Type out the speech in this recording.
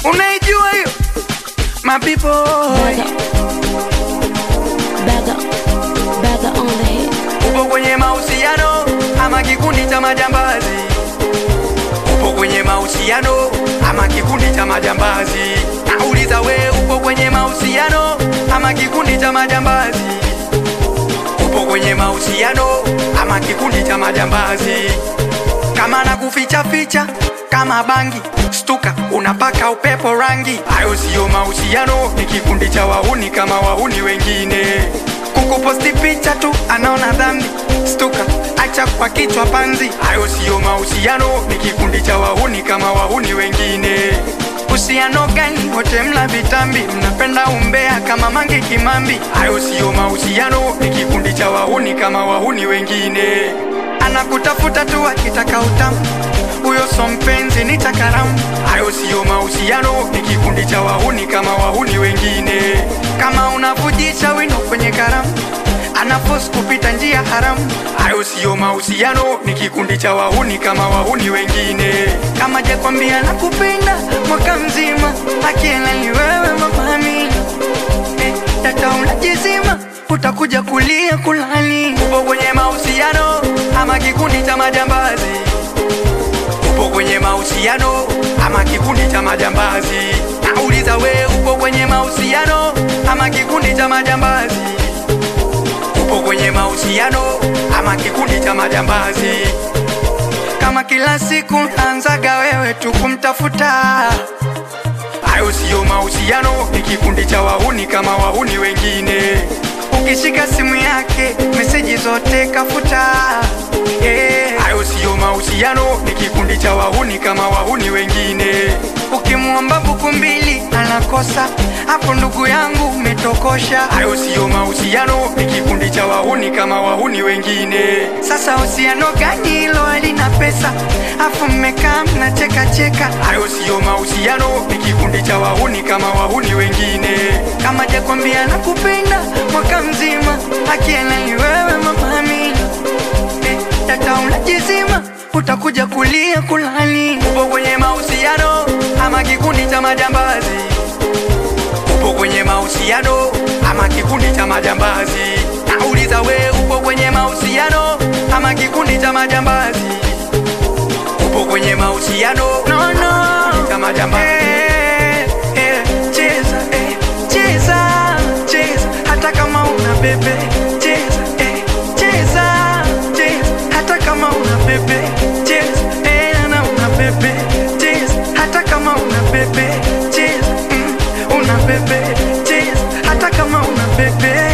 Unaijua hiyo? My people. Baga on the hit. Upo kwenye mahusiano ama kikundi cha majambazi? Upo kwenye mahusiano ama kikundi cha majambazi? Nauliza we, upo kwenye mahusiano ama kikundi cha majambazi? Upo kwenye mahusiano ama kikundi cha majambazi? Kama na kuficha ficha kama bangi, stuka unapaka upepo rangi. Hayo siyo mahusiano, ni kikundi cha wahuni kama wahuni wengine. Kukuposti picha tu anaona dhambi, stuka acha kwa kichwa panzi. Hayo siyo mahusiano, ni kikundi cha wahuni kama wahuni wengine. Uhusiano gani? Wote mla vitambi, mnapenda umbea kama Mange Kimambi. Hayo siyo mahusiano, ni kikundi cha wahuni kama wahuni wengine. Anakutafuta tu akitaka utamu, huyo so mpenzi ni takaramu. Hayo siyo mahusiano, ni kikundi cha wahuni kama wahuni wengine. Kama unavujisha wino kwenye karamu, anaforce kupita njia haramu. Hayo siyo mahusiano, ni kikundi cha wahuni kama wahuni wengine. Kama jakwambia nakupenda mwaka mzima, akiela ni wewe mama Amina, data unajizima, utakuja kulia kulani. Upo kwenye mahusiano ama kikundi cha majambazi? Upo kwenye mahusiano ama kikundi cha majambazi? Nauliza we, upo kwenye mahusiano ama kikundi cha majambazi? Upo kwenye mahusiano ama kikundi cha majambazi? Kama kila siku anzaga wewe tu kumtafuta, hayo siyo mahusiano, ni kikundi cha wahuni kama wahuni wengine. Ukishika simu yake meseji zote kafuta, hayo siyo mahusiano, ni kikundi cha wahuni kama wahuni wengine. Ukimuomba buku mbili anakosa, hapo ndugu yangu umetokosha. Hayo siyo mahusiano, ni kikundi cha wahuni kama wahuni wengine. Sasa uhusiano gani hilo halina pesa, afu mmekaa mnacheka cheka? Hayo siyo mahusiano, ni kikundi cha wahuni kama wahuni wengine. Kama jakwambia nakupenda mwaka mzima, akiela ni wewe mama Amina, data unajizima, utakuja kulia kulani. Upo kwenye mahusiano ama kikundi cha majambazi? Upo kwenye mahusiano ama kikundi cha majambazi? Nauliza we, upo kwenye mahusiano ama kikundi cha majambazi? Upo kwenye mahusiano cha majambazi? Cheza, cheza, cheza hata kama una bebe. Cheza, cheza, cheza hata kama una bebe. Cheza, na una bebe. Cheza hata kama una bebe. Cheza, una bebe. Cheza hata kama una bebe.